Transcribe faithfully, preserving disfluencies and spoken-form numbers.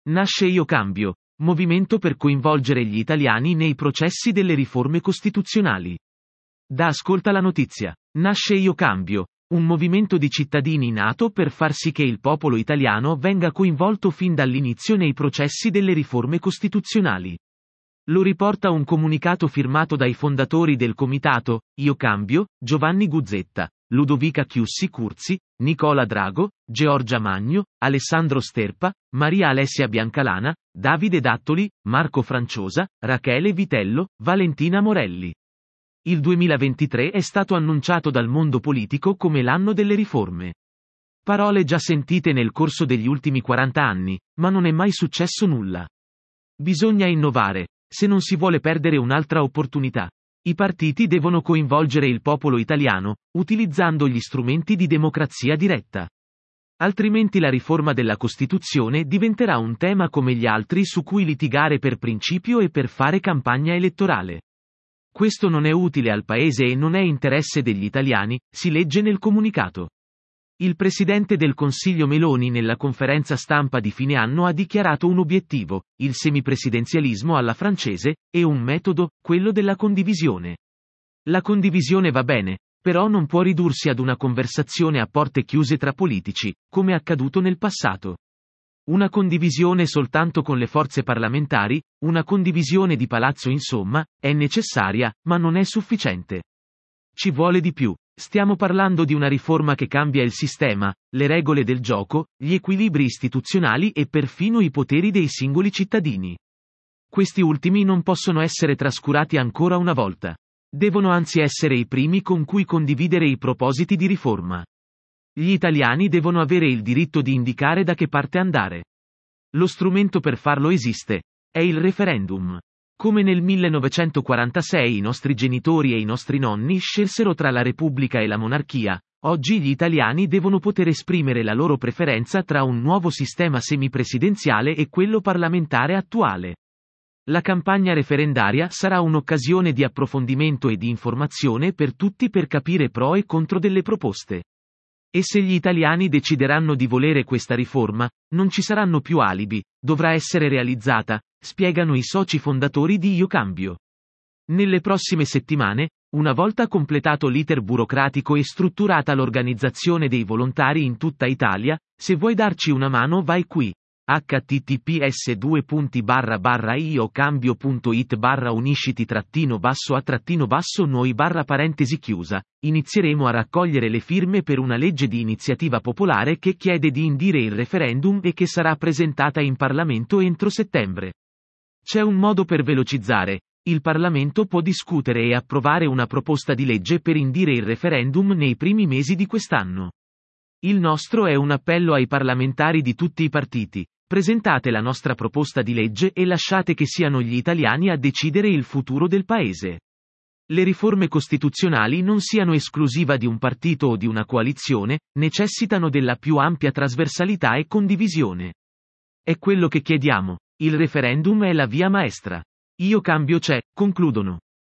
Nasce Io Cambio, movimento per coinvolgere gli italiani nei processi delle riforme costituzionali. Da Ascolta la notizia. Nasce Io Cambio, un movimento di cittadini nato per far sì che il popolo italiano venga coinvolto fin dall'inizio nei processi delle riforme costituzionali. Lo riporta un comunicato firmato dai fondatori del comitato, Io Cambio, Giovanni Guzzetta, Ludovica Chiussi Curzi, Nicola Drago, Giorgia Magno, Alessandro Sterpa, Maria Alessia Biancalana, Davide Dattoli, Marco Franciosa, Rachele Vitello, Valentina Morelli. Il duemilaventitré è stato annunciato dal mondo politico come l'anno delle riforme. Parole già sentite nel corso degli ultimi quaranta anni, ma non è mai successo nulla. Bisogna innovare, se non si vuole perdere un'altra opportunità. I partiti devono coinvolgere il popolo italiano, utilizzando gli strumenti di democrazia diretta. Altrimenti la riforma della Costituzione diventerà un tema come gli altri su cui litigare per principio e per fare campagna elettorale. Questo non è utile al Paese e non è interesse degli italiani, si legge nel comunicato. Il Presidente del Consiglio Meloni nella conferenza stampa di fine anno ha dichiarato un obiettivo, il semipresidenzialismo alla francese, e un metodo, quello della condivisione. La condivisione va bene, però non può ridursi ad una conversazione a porte chiuse tra politici, come accaduto nel passato. Una condivisione soltanto con le forze parlamentari, una condivisione di palazzo insomma, è necessaria, ma non è sufficiente. Ci vuole di più. Stiamo parlando di una riforma che cambia il sistema, le regole del gioco, gli equilibri istituzionali e perfino i poteri dei singoli cittadini. Questi ultimi non possono essere trascurati ancora una volta. Devono anzi essere i primi con cui condividere i propositi di riforma. Gli italiani devono avere il diritto di indicare da che parte andare. Lo strumento per farlo esiste. È il referendum. Come nel millenovecentoquarantasei i nostri genitori e i nostri nonni scelsero tra la Repubblica e la monarchia, oggi gli italiani devono poter esprimere la loro preferenza tra un nuovo sistema semipresidenziale e quello parlamentare attuale. La campagna referendaria sarà un'occasione di approfondimento e di informazione per tutti per capire pro e contro delle proposte. E se gli italiani decideranno di volere questa riforma, non ci saranno più alibi, dovrà essere realizzata, spiegano i soci fondatori di Io Cambio. Nelle prossime settimane, una volta completato l'iter burocratico e strutturata l'organizzazione dei volontari in tutta Italia, se vuoi darci una mano vai qui. h t t p s due punti barra barra iocambio punto it barra unisciti trattino basso a trattino basso noi barra parentesi chiusa, inizieremo a raccogliere le firme per una legge di iniziativa popolare che chiede di indire il referendum e che sarà presentata in Parlamento entro settembre. C'è un modo per velocizzare. Il Parlamento può discutere e approvare una proposta di legge per indire il referendum nei primi mesi di quest'anno. Il nostro è un appello ai parlamentari di tutti i partiti. Presentate la nostra proposta di legge e lasciate che siano gli italiani a decidere il futuro del Paese. Le riforme costituzionali non siano esclusiva di un partito o di una coalizione, necessitano della più ampia trasversalità e condivisione. È quello che chiediamo. Il referendum è la via maestra. Io Cambio c'è, concludono.